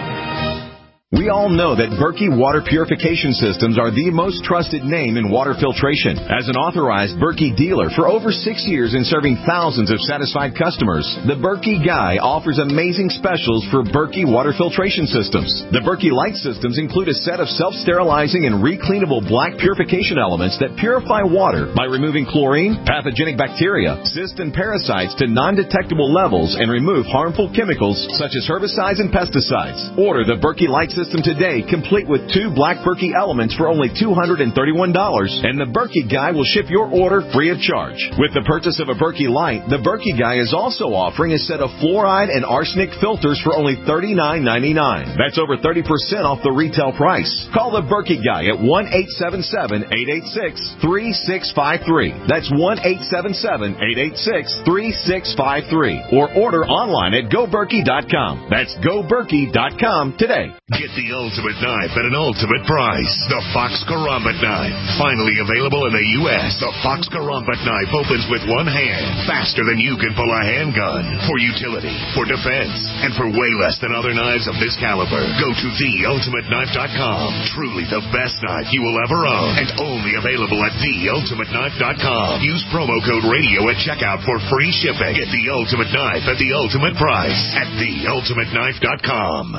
We all know that Berkey Water Purification Systems are the most trusted name in water filtration. As an authorized Berkey dealer for over six years and serving thousands of satisfied customers, the Berkey Guy offers amazing specials for Berkey Water Filtration Systems. The Berkey Light Systems include a set of self-sterilizing and recleanable black purification elements that purify water by removing chlorine, pathogenic bacteria, cysts, and parasites to non-detectable levels and remove harmful chemicals such as herbicides and pesticides. Order the Berkey Light System today, complete with two black Berkey elements for only two hundred thirty-one dollars, and the Berkey Guy will ship your order free of charge. With the purchase of a Berkey Light, the Berkey Guy is also offering a set of fluoride and arsenic filters for only thirty-nine ninety-nine. That's over thirty percent off the retail price. Call the Berkey Guy at one eight seven seven, eight eight six, three six five three. That's one eight seven seven, eight eight six, three six five three. Or order online at go berkey dot com. That's go berkey dot com today. Get the ultimate knife at an ultimate price. The Fox Karambit knife. Finally available in the U S The Fox Karambit knife opens with one hand, faster than you can pull a handgun. For utility, for defense, and for way less than other knives of this caliber. Go to the ultimate knife dot com. Truly the best knife you will ever own. And only available at the ultimate knife dot com. Use promo code radio at checkout for free shipping. Get the ultimate knife at the ultimate price at the ultimate knife dot com.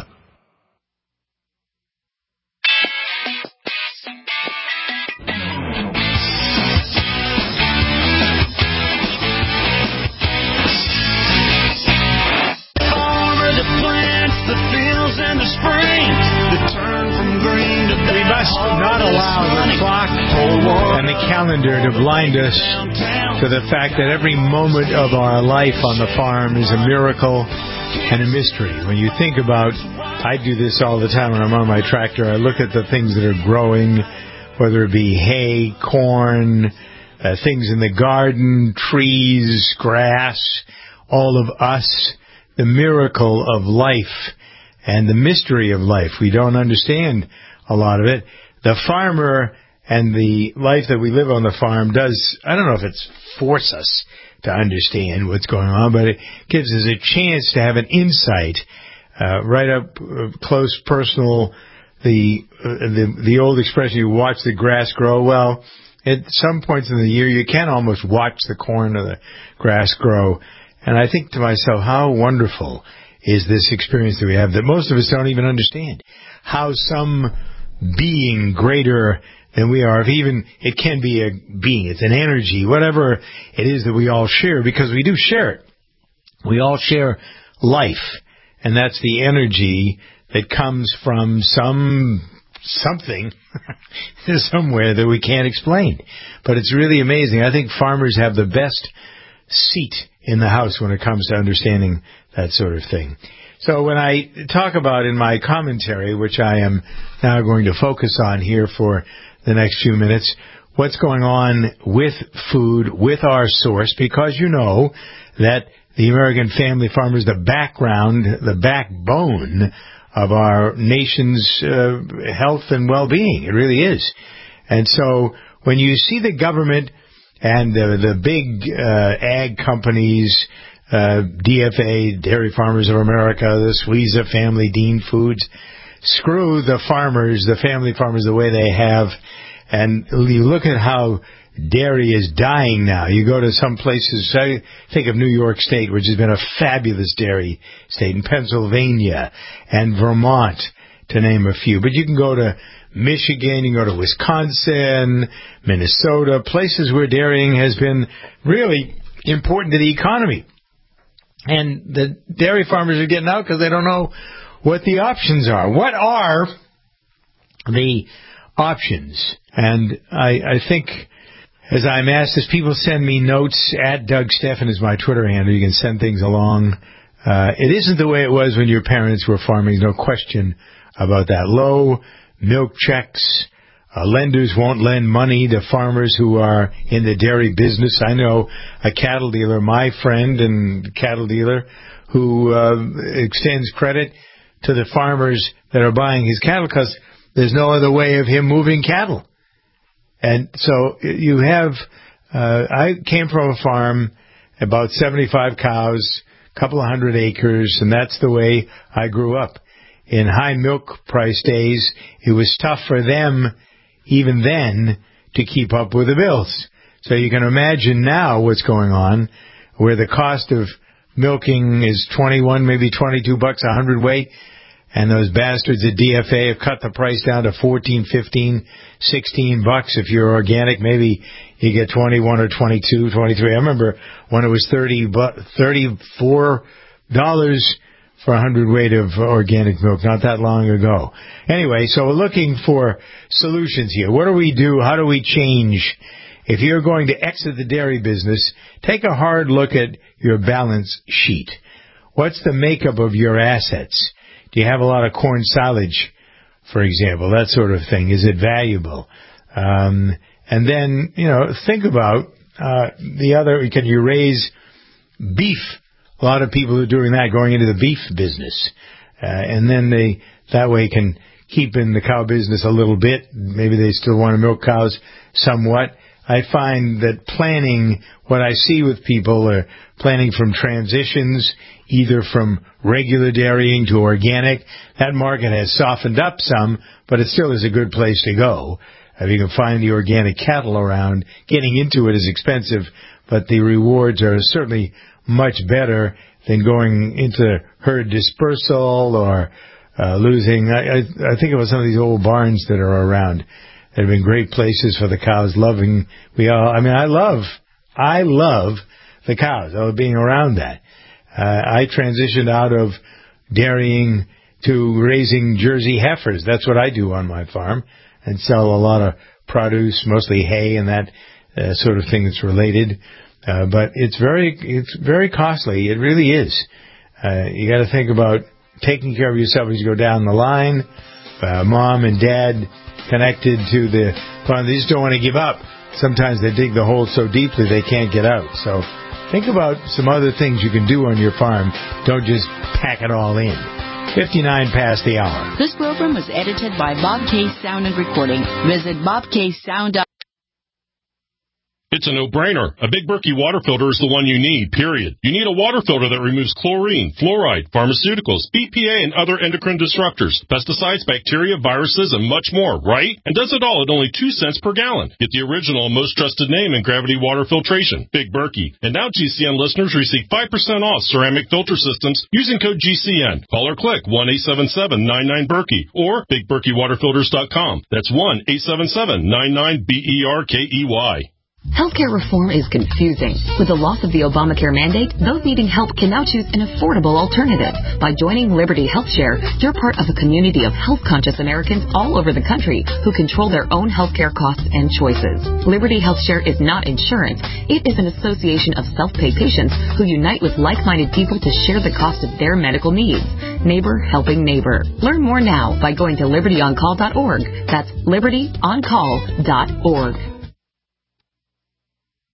We must not allow the clock and the calendar to blind us to the fact that every moment of our life on the farm is a miracle and a mystery. When you think about, I do this all the time when I'm on my tractor, I look at the things that are growing, whether it be hay, corn, uh, things in the garden, trees, grass, all of us, the miracle of life and the mystery of life. We don't understand a lot of it. The farmer and the life that we live on the farm does, I don't know if it's force us to understand what's going on, but it gives us a chance to have an insight, uh, right up uh, close, personal. The, uh, the the old expression, you watch the grass grow. Well, at some points in the year, you can almost watch the corn or the grass grow. And I think to myself, how wonderful is this experience that we have that most of us don't even understand. How some being greater than we are, if even it can be a being, it's an energy, whatever it is that we all share, because we do share it. We all share life, and that's the energy that comes from some something somewhere that we can't explain. But it's really amazing. I think farmers have the best seat in the house when it comes to understanding that sort of thing. So when I talk about in my commentary, which I am now going to focus on here for the next few minutes, what's going on with food, with our source, because you know that the American Family Farmer is the background, the backbone of our nation's uh, health and well-being. It really is. And so when you see the government and the, the big uh, ag companies, uh, D F A, Dairy Farmers of America, the Sweeza family, Dean Foods, screw the farmers, the family farmers, the way they have, And you look at how dairy is dying now. You go to some places, I think of New York State, which has been a fabulous dairy state, in Pennsylvania and Vermont, to name a few. But you can go to Michigan, you can go to Wisconsin, Minnesota, places where dairying has been really important to the economy. And the dairy farmers are getting out because they don't know what the options are. What are the options? And I, I think, as I'm asked, as people send me notes, at Doug Steffen is my Twitter handle. You can send things along. Uh, it isn't the way it was when your parents were farming. No question about that. Low milk checks. Uh, lenders won't lend money to farmers who are in the dairy business. I know a cattle dealer, my friend and cattle dealer, who uh, extends credit to the farmers that are buying his cattle because there's no other way of him moving cattle. And so you have, uh, I came from a farm, about seventy-five cows, a couple of hundred acres, and that's the way I grew up. In high milk price days, it was tough for them even then to keep up with the bills. So you can imagine now what's going on, where the cost of milking is twenty-one, maybe twenty-two bucks a hundredweight, and those bastards at D F A have cut the price down to fourteen, fifteen, sixteen bucks. If you're organic, maybe you get twenty-one or twenty-two, twenty-three. I remember when it was thirty, thirty-four dollars for a hundredweight of organic milk not that long ago. Anyway, so we're looking for solutions here. What do we do? How do we change? If you're going to exit the dairy business, take a hard look at your balance sheet. What's the makeup of your assets? Do you have a lot of corn silage, for example, that sort of thing? Is it valuable? Um, and then, you know, think about uh, the other, can you raise beef? A lot of people are doing that, going into the beef business. Uh, and then they, that way can keep in the cow business a little bit. Maybe they still want to milk cows somewhat. I find that planning, what I see with people are planning from transitions, either from regular dairying to organic. That market has softened up some, but it still is a good place to go. If you can find the organic cattle around, getting into it is expensive, but the rewards are certainly much better than going into herd dispersal or uh, losing. I, I, I think about some of these old barns that are around that have been great places for the cows. Loving, we all. I mean, I love, I love the cows. I love being around that. Uh, I transitioned out of dairying to raising Jersey heifers. That's what I do on my farm, and sell a lot of produce, mostly hay and that uh, sort of thing that's related. Uh, but it's very, it's very costly. It really is. Uh, you got to think about taking care of yourself as you go down the line. Uh, mom and dad connected to the farm. They just don't want to give up. Sometimes they dig the hole so deeply they can't get out. So think about some other things you can do on your farm. Don't just pack it all in. fifty-nine past the hour. This program was edited by Bob K. Sound and Recording. Visit bob k sound dot com. It's a no-brainer. A Big Berkey water filter is the one you need, period. You need a water filter that removes chlorine, fluoride, pharmaceuticals, B P A, and other endocrine disruptors, pesticides, bacteria, viruses, and much more, right? And does it all at only two cents per gallon. Get the original and most trusted name in gravity water filtration, Big Berkey. And now G C N listeners receive five percent off ceramic filter systems using code G C N. Call or click one eight seven seven nine nine Berkey or big berkey water filters dot com. That's one eight seven seven nine nine B E R K E Y. Healthcare reform is confusing. With the loss of the Obamacare mandate, those needing help can now choose an affordable alternative. By joining Liberty HealthShare, you're part of a community of health-conscious Americans all over the country who control their own healthcare costs and choices. Liberty HealthShare is not insurance. It is an association of self-pay patients who unite with like-minded people to share the cost of their medical needs. Neighbor helping neighbor. Learn more now by going to liberty on call dot org. That's liberty on call dot org.